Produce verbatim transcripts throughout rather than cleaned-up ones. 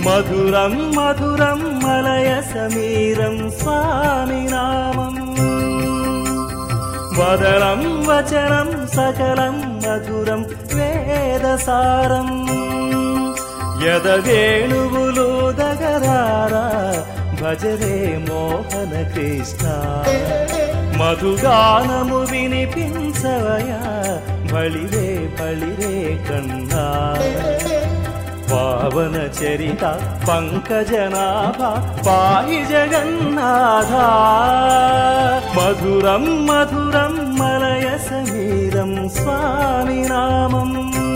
మధురం మధురం మలయ సమీరం స్వామి నామం వదనం వచనం సకలం మధురం వేదసారం యద వేణువులు దగరారా భజరే మోహన కృష్ణ మధుగానము వినిపించవయా బళిరే బళిరే కన్నా పావన చరిత పంకజనాభ పాహి జగన్నాథ మధురం మధురం మలయ సమీరం స్వామి నామం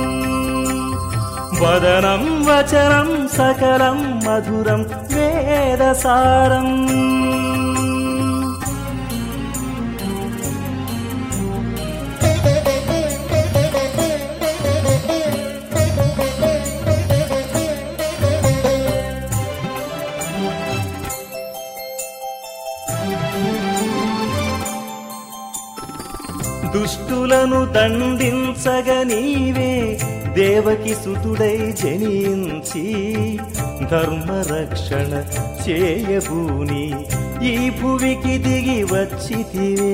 వదనం వచనం సకలం మధురం వేదసారం దుష్టులను దండించగ నీవే దేవకి సుతుడై జనించి ధర్మరక్షణ చేయబూని ఈ భువికి దిగి వచ్చితివే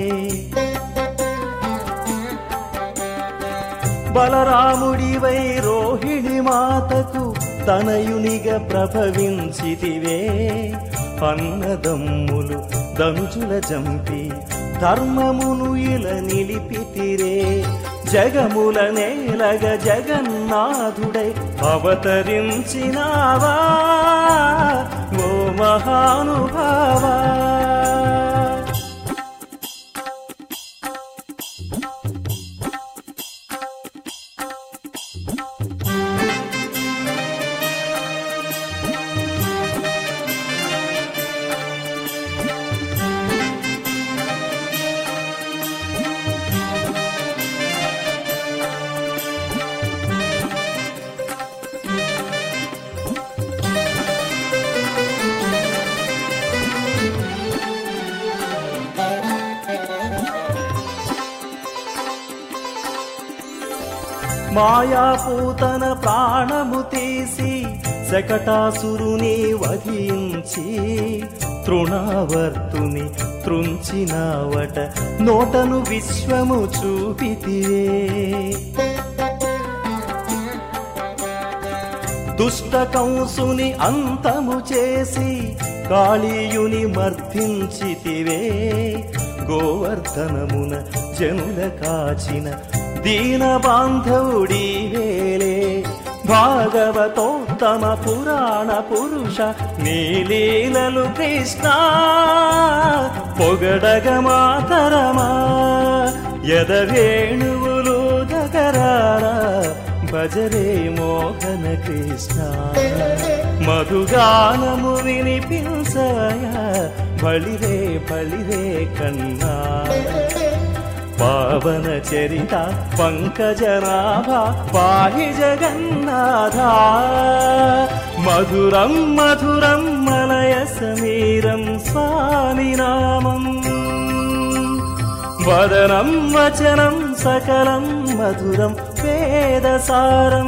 బలరాముడివై రోహిణి మాతకు తనయునిగా ప్రభవించితివే అన్నదమ్ములు ధనుజుల జంపి ధర్మమును ఇల నిలిపితిరే జగముల నేలగ జగన్నాథుడై అవతరించినావా ఓ మహానుభావా మాయాపూతన ప్రాణము తీసి శకటాసురుని వధించి తృణావర్తుని త్రుంచినావట నోటను విశ్వము చూపితివే దుష్ట కంసుని అంతము చేసి కాళీయుని మర్దించితివే గోవర్ధనమున జనుల కాచిన దీన బాంధవుడి వేలే భాగవతోత్తమ పురాణ పురుష నీలీలలు కృష్ణ పొగడగ మాతరమా యద వేణువులు దగరారా భజరే మోహన కృష్ణ మధుగానము వినిపించవయా బళిరే బళిరే కన్నా పావన చరిత పంకజనాభ పాహి జగన్నాథ మధురం మధురం మలయ సమీరం స్వామి నామం వదనం వచనం సకలం మధురం వేదసారం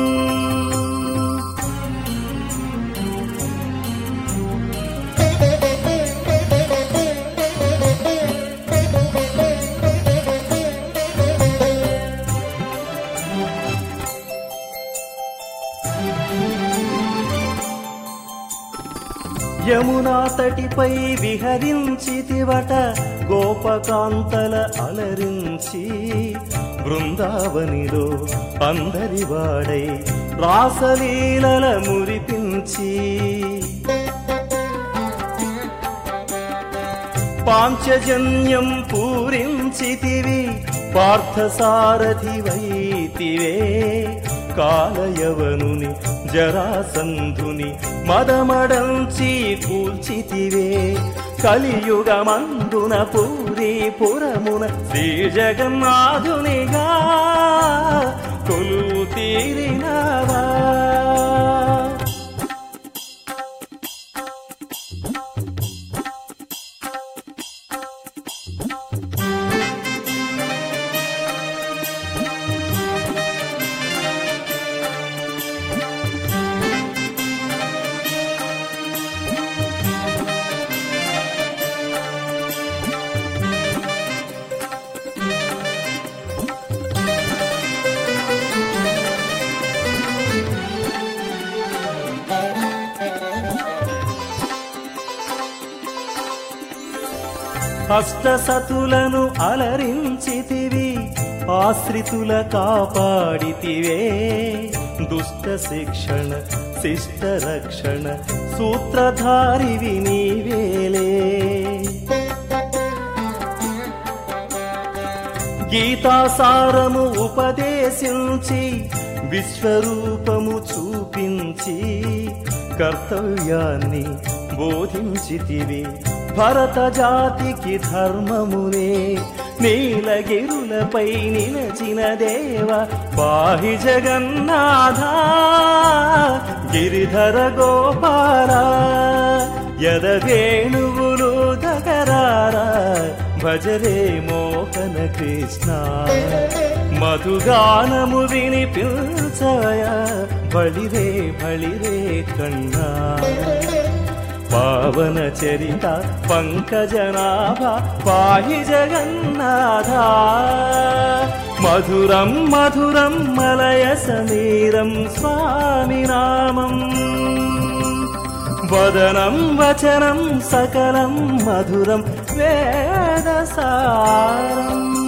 యమునా తటిపై విహరించితివట గోపకాంతల అలరించి బృందావనిలో అందరి వాడై రాసలీలల మురిపించి పాంచజన్యం పూరించితివి పార్థసారథి వైతివే కాలయవనుని జరాసంధుని మదమడంచి కూల్చితివే కలియుగమందున పూరీ పురమున శ్రీ జగన్నాథునిగా కొలువు తీరినావా అష్టసతులను అలరించితివి, ఆశ్రితుల కాపాడితివే. దుష్ట శిక్షణ శిష్ట రక్షణ సూత్రధారివి నీవేలే. గీతాసారము ఉపదేశించి విశ్వరూపము చూపించి కర్తవ్యాన్ని బోధించితివి. భరత జాతికి ధర్మమునే నీలగిరులపై నిలచిన దేవ పాహి జగన్నాథ. గిరిధర గోపాల యదవేణువులు దగరారా భజరే మోహన కృష్ణ. మధుగానము వినిపించయ బళిరే బళిరే కన్నా. పావన చరిత పంకజనాభ పాహి జగన్నాథ. మధురం మధురం మలయ సమీరం స్వామి నామం. వదనం వచనం సకలం మధురం వేదసారం.